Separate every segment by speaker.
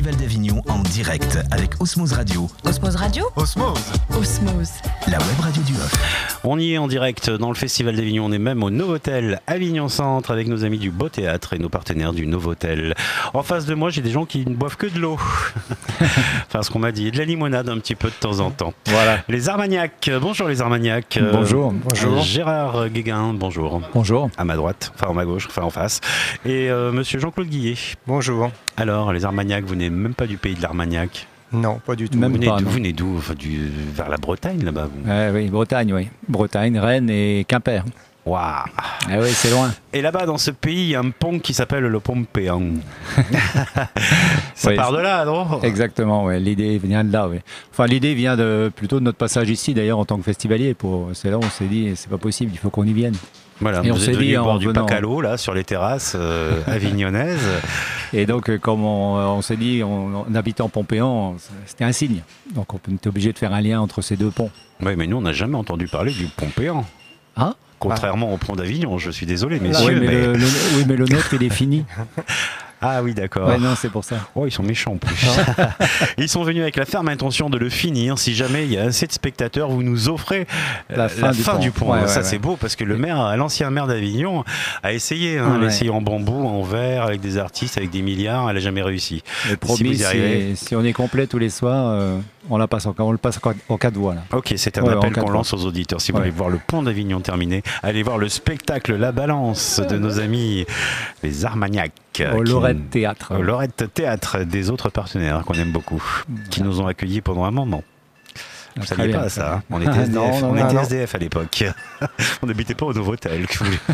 Speaker 1: Festival d'Avignon en direct avec Osmose Radio.
Speaker 2: Osmose Radio ?
Speaker 3: Osmose.
Speaker 2: Osmose.
Speaker 1: La web radio du Off.
Speaker 4: On y est en direct dans le Festival d'Avignon. On est même au Novotel Avignon Centre avec nos amis du Beau Théâtre et nos partenaires du Novotel. En face de moi, j'ai des gens qui ne boivent que de l'eau. Enfin, ce qu'on m'a dit. Et de la limonade un petit peu de temps en temps.
Speaker 3: Voilà.
Speaker 4: Les Armagnacs. Bonjour les Armagnacs.
Speaker 3: Bonjour. Bonjour.
Speaker 4: Gérard Guéguin, bonjour.
Speaker 3: Bonjour.
Speaker 4: À ma droite, enfin à ma gauche, enfin en face. Et monsieur Jean-Claude Guillet.
Speaker 5: Bonjour.
Speaker 4: Alors, les Armagnacs, vous n'êtes même pas du pays de l'Armagnac?
Speaker 5: Non, pas du tout.
Speaker 4: Vous venez d'où? Enfin, vers la Bretagne, là-bas vous.
Speaker 3: Oui, Bretagne, oui. Bretagne, Rennes et Quimper.
Speaker 4: Waouh.
Speaker 3: Oui, c'est loin.
Speaker 4: Et là-bas, dans ce pays, il y a un pont qui s'appelle le pont Péan. Ça
Speaker 3: Oui,
Speaker 4: part de là, non?
Speaker 3: Exactement, ouais. L'idée vient de là, oui. Enfin, l'idée vient plutôt de notre passage ici, d'ailleurs, en tant que festivalier. C'est là où on s'est dit, c'est pas possible, il faut qu'on y vienne.
Speaker 4: Voilà,
Speaker 3: Et
Speaker 4: vous
Speaker 3: on
Speaker 4: êtes
Speaker 3: s'est
Speaker 4: venu
Speaker 3: dit,
Speaker 4: boire
Speaker 3: en
Speaker 4: du
Speaker 3: venant-
Speaker 4: Pacalo, là, sur les terrasses avignonnaises.
Speaker 3: Et donc, comme on s'est dit, en habitant Pompéan, c'était un signe. Donc, on était obligé de faire un lien entre ces deux ponts.
Speaker 4: Oui, mais nous, on n'a jamais entendu parler du pont Péan.
Speaker 3: Hein?
Speaker 4: Contrairement au pont d'Avignon, je suis désolé,
Speaker 3: Oui,
Speaker 4: messieurs.
Speaker 3: mais le nôtre, il est fini.
Speaker 4: Ah oui, d'accord.
Speaker 3: Ouais, non, c'est pour ça.
Speaker 4: Oh, ils sont méchants en plus. Ils sont venus avec la ferme intention de le finir. Si jamais il y a assez de spectateurs, vous nous offrez
Speaker 3: La fin du pont. Ouais,
Speaker 4: ça,
Speaker 3: ouais,
Speaker 4: c'est beau parce que l'ancien maire d'Avignon a essayé. Elle a essayé en bambou, en verre, avec des artistes, avec des milliards. Elle n'a jamais réussi.
Speaker 3: Mais promis,
Speaker 4: vous y arrivez.
Speaker 3: si on est complet tous les soirs, on le passe en 4 voix. Là.
Speaker 4: Ok, c'est un
Speaker 3: Ouais,
Speaker 4: appel
Speaker 3: en quatre
Speaker 4: qu'on lance aux auditeurs. Si vous voulez voir le pont d'Avignon terminé, allez voir le spectacle La Balance de nos amis les Armagnacs.
Speaker 3: Au Lorette Théâtre.
Speaker 4: Au Lorette Théâtre, des autres partenaires qu'on aime beaucoup, qui nous ont accueillis pendant un moment. Vous ne
Speaker 3: Très
Speaker 4: saviez
Speaker 3: bien,
Speaker 4: pas
Speaker 3: très
Speaker 4: ça,
Speaker 3: bien.
Speaker 4: hein. On était SDF,
Speaker 5: Non,
Speaker 4: on
Speaker 5: non,
Speaker 4: était
Speaker 5: non.
Speaker 4: SDF à l'époque. On n'habitait pas au Novotel.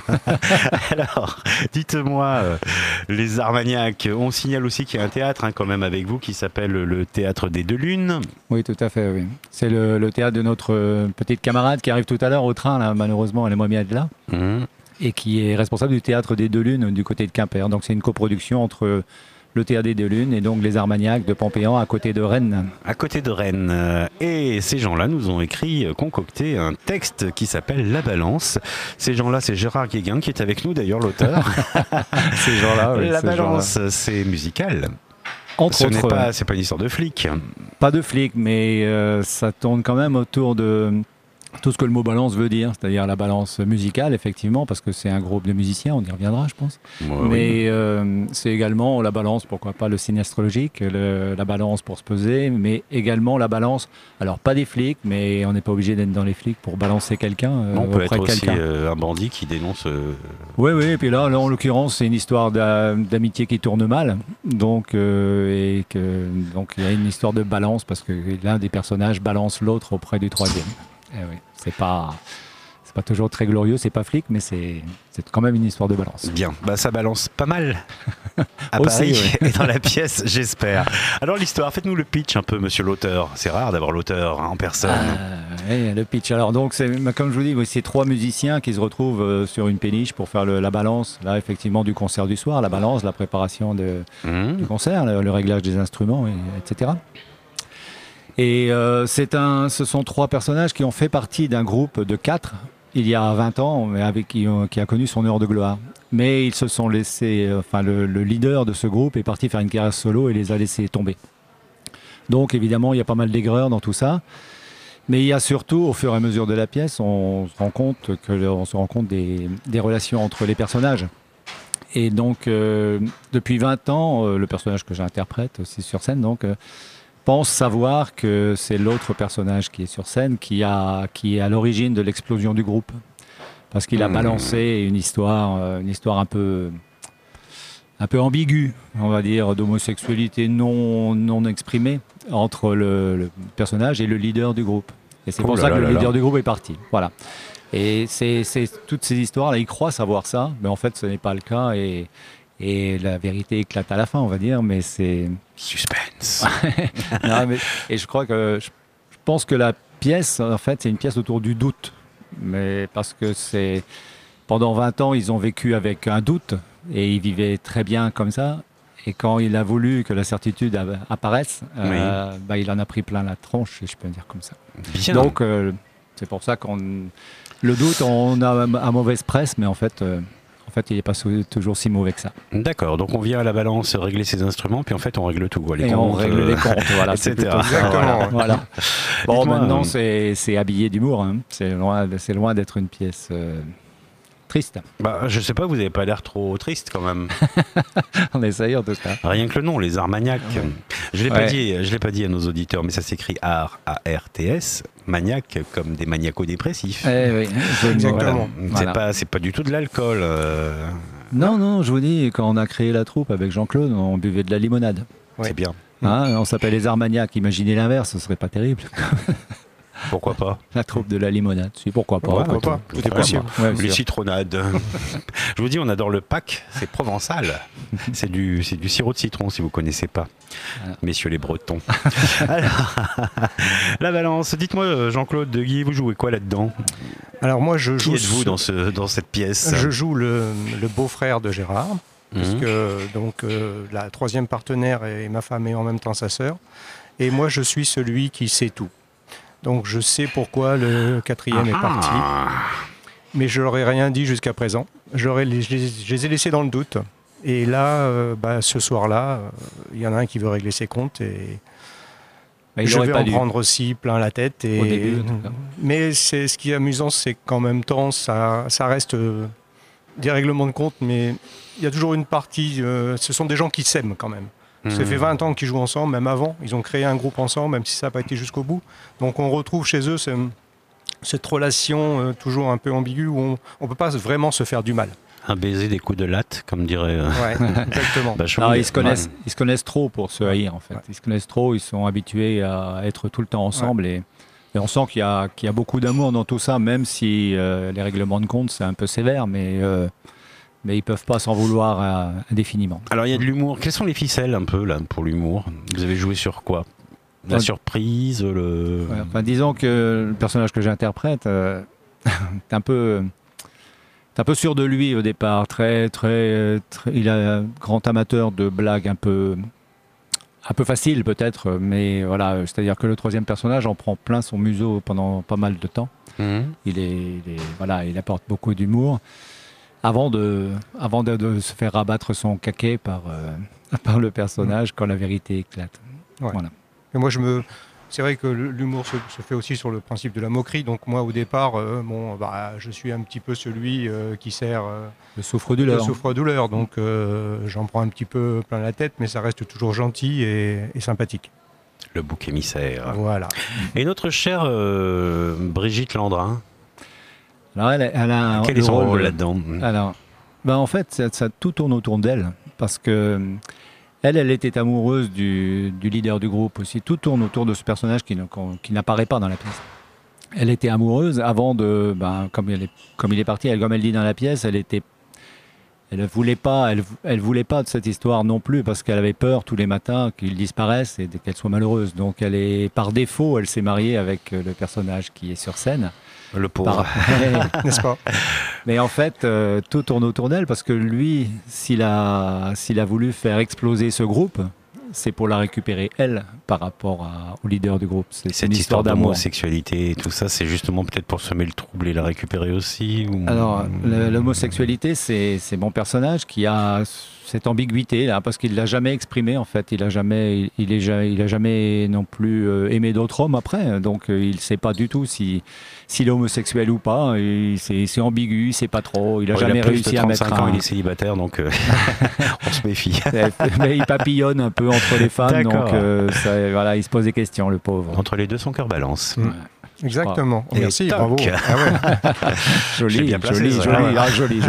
Speaker 4: Alors, dites-moi, les Armagnacs, on signale aussi qu'il y a un théâtre quand même avec vous qui s'appelle le Théâtre des Deux Lunes.
Speaker 3: Oui, tout à fait. Oui. C'est le théâtre de notre petite camarade qui arrive tout à l'heure au train. Là, malheureusement, elle aimerait bien être là. Et qui est responsable du Théâtre des Deux Lunes du côté de Quimper. Donc c'est une coproduction entre le Théâtre des Deux Lunes et donc les Armagnacs de Pompéan à côté de Rennes.
Speaker 4: À côté de Rennes. Et ces gens-là nous ont concocté un texte qui s'appelle La Balance. Ces gens-là, c'est Gérard Guéguin qui est avec nous d'ailleurs, l'auteur.
Speaker 3: Ces gens-là, oui,
Speaker 4: La
Speaker 3: ces
Speaker 4: Balance,
Speaker 3: gens-là.
Speaker 4: c'est musical.
Speaker 3: Entre
Speaker 4: Ce n'est
Speaker 3: autres,
Speaker 4: pas, c'est pas une histoire de flic.
Speaker 3: pas de flic, mais ça tourne quand même autour de tout ce que le mot balance veut dire, c'est-à-dire la balance musicale, effectivement, parce que c'est un groupe de musiciens, on y reviendra, je pense. Mais c'est également la balance, pourquoi pas le signe astrologique, la balance pour se peser, mais également la balance, alors pas des flics, mais on n'est pas obligé d'être dans les flics pour balancer quelqu'un
Speaker 4: On peut
Speaker 3: auprès
Speaker 4: être
Speaker 3: de
Speaker 4: aussi
Speaker 3: quelqu'un.
Speaker 4: un bandit qui dénonce.
Speaker 3: Oui, et puis là, en l'occurrence, c'est une histoire d'amitié qui tourne mal, donc il y a une histoire de balance, parce que l'un des personnages balance l'autre auprès du troisième. Eh oui, c'est pas toujours très glorieux, c'est pas flic, mais c'est quand même une histoire de balance.
Speaker 4: Bien, ça balance pas mal à
Speaker 3: Aussi,
Speaker 4: Paris
Speaker 3: oui.
Speaker 4: et dans la pièce, j'espère. Alors l'histoire, faites-nous le pitch un peu, monsieur l'auteur. C'est rare d'avoir l'auteur en personne.
Speaker 3: Le pitch. Alors donc, comme je vous dis, c'est 3 musiciens qui se retrouvent sur une péniche pour faire la balance, là effectivement du concert du soir, la balance, la préparation du concert, le réglage des instruments, etc. Et ce sont 3 personnages qui ont fait partie d'un groupe de 4 il y a 20 ans, mais qui a connu son heure de gloire. Mais ils se sont laissés, le leader de ce groupe est parti faire une carrière solo et les a laissés tomber. Donc évidemment, il y a pas mal d'aigreur dans tout ça. Mais il y a surtout, au fur et à mesure de la pièce, on se rend compte des relations entre les personnages. Et donc, depuis 20 ans, le personnage que j'interprète aussi sur scène, pense savoir que c'est l'autre personnage qui est sur scène qui est à l'origine de l'explosion du groupe. Parce qu'il a balancé une histoire un peu ambiguë, on va dire, d'homosexualité non exprimée entre le personnage et le leader du groupe. Et c'est pour ça que le leader du groupe est parti. Voilà. Et c'est toutes ces histoires-là, ils croient savoir ça, mais en fait ce n'est pas le cas et la vérité éclate à la fin, on va dire, mais c'est...
Speaker 4: Suspense.
Speaker 3: Et je pense que la pièce, en fait, c'est une pièce autour du doute. Mais parce que pendant 20 ans, ils ont vécu avec un doute et ils vivaient très bien comme ça. Et quand il a voulu que la certitude apparaisse, il en a pris plein la tronche, si je peux dire comme ça.
Speaker 4: Bien.
Speaker 3: Donc, c'est pour ça le doute, on a à mauvaise presse, mais en fait, fait, il n'est pas toujours si mauvais que ça.
Speaker 4: D'accord, donc on vient à la balance régler ses instruments, puis en fait on règle tout. Les
Speaker 3: et
Speaker 4: comptes,
Speaker 3: on règle les comptes, voilà,
Speaker 4: etc.
Speaker 3: c'est plutôt ça.
Speaker 2: Exactement.
Speaker 3: Voilà. Bon,
Speaker 4: Dites-moi,
Speaker 3: maintenant, c'est habillé d'humour. Hein. C'est loin d'être une pièce triste.
Speaker 4: Bah, je sais pas, vous n'avez pas l'air trop triste quand même.
Speaker 3: On essaye en tout cas.
Speaker 4: Rien que le nom, les Armagnacs. Je l'ai pas dit à nos auditeurs, mais ça s'écrit ARTS, maniaque comme des maniaco-dépressifs.
Speaker 3: Oui,
Speaker 2: Exactement.
Speaker 3: Voilà.
Speaker 4: C'est pas du tout de l'alcool.
Speaker 3: Non, je vous dis, quand on a créé la troupe avec Jean-Claude, on buvait de la limonade.
Speaker 4: C'est bien.
Speaker 3: Hein, on s'appelle les Armagnacs. Imaginez l'inverse, ce serait pas terrible.
Speaker 4: Pourquoi pas?
Speaker 3: La troupe de la limonade. Si, pourquoi pas.
Speaker 2: Ouais, pourquoi pas. Tout est possible.
Speaker 3: Ouais,
Speaker 4: Les
Speaker 3: sûr.
Speaker 4: citronnades. Je vous dis, on adore le Pâques, c'est provençal. C'est du sirop de citron si vous connaissez pas.
Speaker 3: Voilà.
Speaker 4: Messieurs les Bretons. Alors, la balance. Dites-moi, Jean-Claude de Guy, vous jouez quoi là-dedans?
Speaker 2: Alors moi, je
Speaker 4: Qui
Speaker 2: joue.
Speaker 4: êtes-vous dans cette pièce?
Speaker 2: Je joue le beau-frère de Gérard, puisque donc la troisième partenaire est ma femme et en même temps sa sœur. Et moi, je suis celui qui sait tout. Donc je sais pourquoi le quatrième est parti, mais je leur ai rien dit jusqu'à présent. Je les ai laissés dans le doute. Et là, ce soir-là, il y en a un qui veut régler ses comptes et
Speaker 3: Il
Speaker 2: je
Speaker 3: aurait
Speaker 2: vais
Speaker 3: pas
Speaker 2: en
Speaker 3: dû.
Speaker 2: prendre aussi plein la tête.
Speaker 3: Au début, en tout cas.
Speaker 2: Mais ce qui est amusant, c'est qu'en même temps, ça reste des règlements de compte, mais il y a toujours une partie. Ce sont des gens qui s'aiment quand même. Ça fait 20 ans qu'ils jouent ensemble, même avant. Ils ont créé un groupe ensemble, même si ça n'a pas été jusqu'au bout. Donc on retrouve chez eux cette relation toujours un peu ambiguë où on ne peut pas vraiment se faire du mal.
Speaker 4: Un baiser, des coups de latte, comme dirait.
Speaker 2: Ouais, exactement.
Speaker 3: Non, ils se connaissent trop pour se haïr en fait.
Speaker 2: Ouais.
Speaker 3: Ils se connaissent trop, ils sont habitués à être tout le temps ensemble et on sent qu'il y a beaucoup d'amour dans tout ça, même si les règlements de compte c'est un peu sévère, mais ils peuvent pas s'en vouloir indéfiniment.
Speaker 4: Alors il y a de l'humour. Quelles sont les ficelles un peu là pour l'humour? Vous avez joué sur quoi? La surprise, le.
Speaker 3: Ouais, enfin, disons que le personnage que j'interprète est un peu sûr de lui au départ, il est un grand amateur de blagues un peu facile peut-être, mais voilà, c'est-à-dire que le troisième personnage en prend plein son museau pendant pas mal de temps. Il apporte beaucoup d'humour avant de se faire rabattre son caquet par le personnage quand la vérité éclate.
Speaker 2: Ouais.
Speaker 3: Voilà.
Speaker 2: Et moi, c'est vrai que l'humour se fait aussi sur le principe de la moquerie. Donc moi, au départ, je suis un petit peu celui qui sert
Speaker 3: Le souffre-douleur.
Speaker 2: le souffre-douleur. Donc j'en prends un petit peu plein la tête, mais ça reste toujours gentil et sympathique.
Speaker 4: Le bouc émissaire.
Speaker 2: Voilà.
Speaker 4: Et notre chère Brigitte Landrin,
Speaker 3: Alors elle a
Speaker 4: quel
Speaker 3: le
Speaker 4: est son rôle
Speaker 3: rôle
Speaker 4: là-dedans?
Speaker 3: Alors, en fait, ça tout tourne autour d'elle, parce que elle était amoureuse du leader du groupe aussi. Tout tourne autour de ce personnage qui n'apparaît pas dans la pièce. Elle était amoureuse avant comme il est parti, comme elle dit dans la pièce, elle voulait pas de cette histoire non plus, parce qu'elle avait peur tous les matins qu'il disparaisse et qu'elle soit malheureuse. Donc par défaut, elle s'est mariée avec le personnage qui est sur scène.
Speaker 4: Le pauvre.
Speaker 2: N'est-ce pas?
Speaker 3: Mais en fait, tout tourne autour d'elle, parce que lui, s'il a voulu faire exploser ce groupe, c'est pour la récupérer, elle, par rapport au leader du groupe. C'est
Speaker 4: Cette
Speaker 3: une
Speaker 4: histoire
Speaker 3: d'amour.
Speaker 4: d'homosexualité et tout ça, c'est justement peut-être pour semer le trouble et la récupérer aussi
Speaker 3: Alors, l'homosexualité, c'est mon personnage qui a cette ambiguïté là, parce qu'il l'a jamais exprimé en fait. Il a jamais non plus aimé d'autres hommes après. Donc, il sait pas du tout s'il est homosexuel ou pas. C'est ambigu, il sait pas trop. Il a jamais réussi à mettre
Speaker 4: ans, il est célibataire, donc on se méfie.
Speaker 3: Mais il papillonne un peu entre les femmes,
Speaker 4: D'accord.
Speaker 3: donc il se pose des questions, le pauvre.
Speaker 4: Entre les deux, son cœur balance.
Speaker 2: Mm. Exactement.
Speaker 4: Et
Speaker 2: Merci,
Speaker 4: toc.
Speaker 2: bravo. Ah ouais.
Speaker 4: J'ai
Speaker 3: Joli,
Speaker 4: bien placé, ça.
Speaker 3: joli.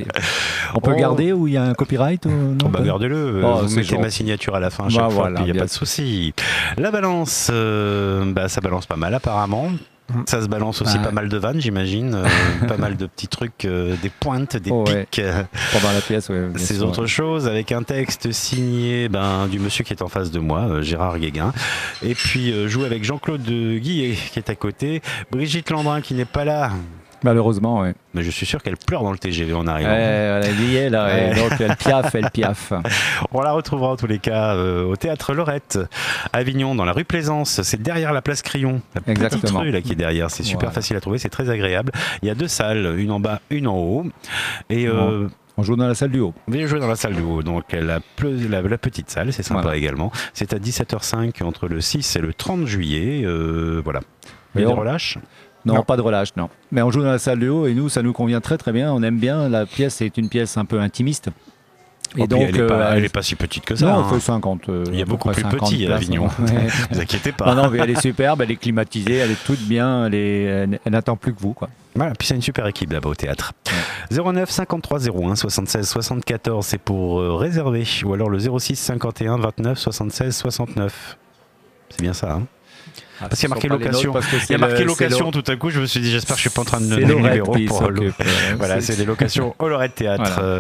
Speaker 3: On peut garder ou il y a un copyright ou non?
Speaker 4: Gardez-le, vous
Speaker 3: c'est
Speaker 4: mettez
Speaker 3: gentil.
Speaker 4: ma signature à la fin à chaque fois,
Speaker 3: Voilà,
Speaker 4: il n'y a
Speaker 3: bien
Speaker 4: pas de souci. La balance, ça balance pas mal apparemment. Ça se balance aussi pas mal de vannes, j'imagine. Pas mal de petits trucs, des pointes, des pics.
Speaker 3: Pendant la pièce, oui.
Speaker 4: Ces autres choses, avec un texte signé du monsieur qui est en face de moi, Gérard Guéguin. Et puis jouer avec Jean-Claude Guy qui est à côté. Brigitte Landrin qui n'est pas là.
Speaker 3: Malheureusement, oui.
Speaker 4: Mais je suis sûr qu'elle pleure dans le TGV en arrivant.
Speaker 3: Elle y est là, et donc elle piaffe.
Speaker 4: On la retrouvera en tous les cas au Théâtre Lorette, à Avignon, dans la rue Plaisance. C'est derrière la place Crillon, la petite
Speaker 3: Exactement.
Speaker 4: rue là qui est derrière. C'est super facile à trouver, c'est très agréable. Il y a 2 salles, une en bas, une en haut. Et
Speaker 3: On joue dans la salle du haut.
Speaker 4: Vous allez jouer dans la salle du haut, donc la petite salle, c'est sympa également. C'est à 17h05 entre le 6 et le 30 juillet. Voilà. Il y a des relâches ?
Speaker 3: Non, pas de relâche, non. Mais on joue dans la salle du haut et nous, ça nous convient très très bien. On aime bien. La pièce est une pièce un peu intimiste.
Speaker 4: Et donc, elle n'est pas si petite que ça.
Speaker 3: Non, elle fait 50.
Speaker 4: Il y a beaucoup plus petit à Avignon. Ne vous inquiétez pas.
Speaker 3: Non, mais elle est superbe, elle est climatisée, elle est toute bien, elle n'attend plus que vous, quoi.
Speaker 4: Voilà, puis c'est une super équipe là-bas au théâtre. 09 53 01 76 74, c'est pour réserver. Ou alors le 06 51 29 76 69. C'est bien ça, hein? Parce qu'il y a marqué location. Il y a marqué location tout à coup. Je me suis dit, j'espère que je ne suis pas en train de donner le numéro pour voilà, c'est des locations au Lorette Théâtre.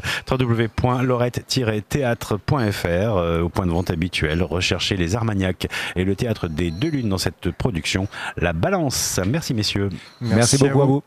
Speaker 4: www.lorette-théâtre.fr au point de vente habituel. Recherchez les Armagnacs et le théâtre des Deux Lunes dans cette production. La Balance. Merci messieurs.
Speaker 3: Merci beaucoup à vous.